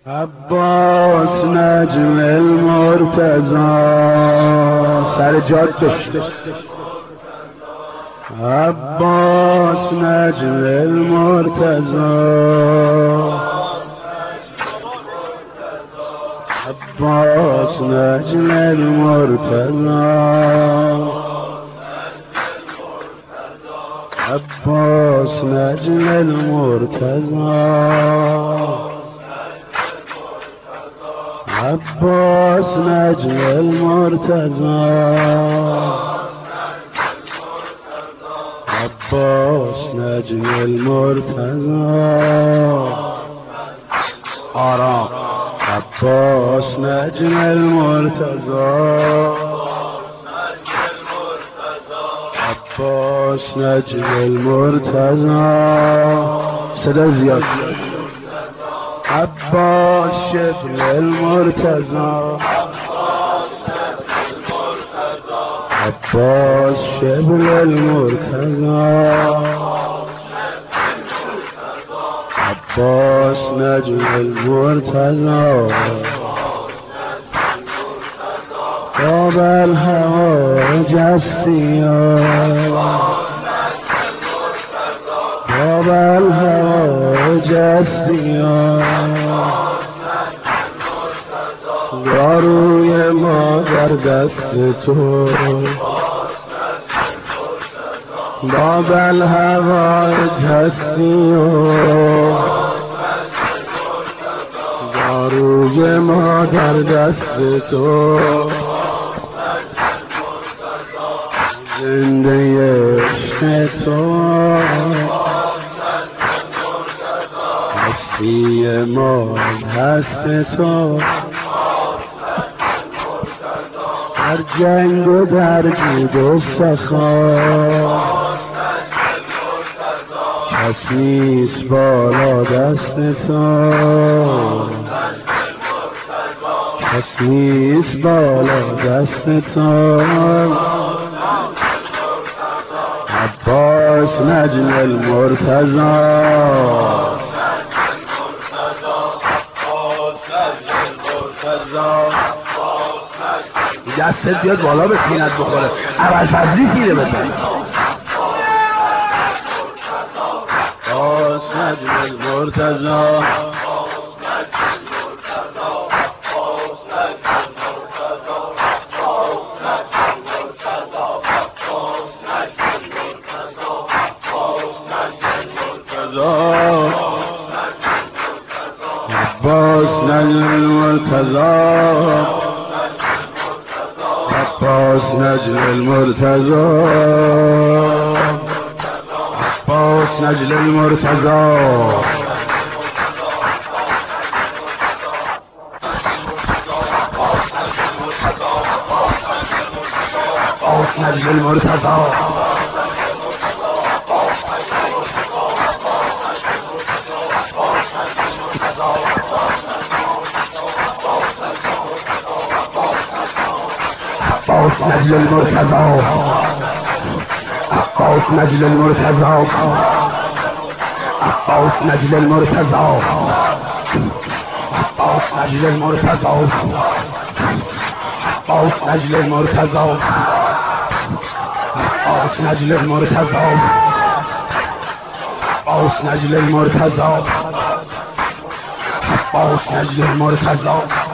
عباس نجم المرتضی سر جادش عباس نجم المرتضی عباس نجم المرتضی عباس نجم المرتضی عباس نجم المرتضی عباس نجم المرتضی آرام عباس نجم المرتضی عباس نجم المرتضی صدا زیاد عباس شبل المرتضی عباس شبل المرتضی عباس نجم المرتضی باب الهوى جسیا باب الهوى جسیا داروی ما در دست تو باب الهوى جسیا داروی ما در دست تو زنده عشق تو هستی ما دست تو در جنگ و در جود و سخا کسی نیست بالا دست تو کسی نیست بالا دست تو عباس نجم المرتضی دستت بیاد بالا به سینت بخوره ابوالفضلی تیره بزن عباس نجم المرتضی عباس نجم المرتضی عباس نجم المرتضی عباس نجم المرتضی عباس نجم المرتضی عباس نجل المرتضی عباس نجل المرتضی عباس نجل المرتضی عباس نجل المرتضی عباس نجل المرتضی عباس نجل المرتضی عباس نجل المرتضی عباس نجل المرتضی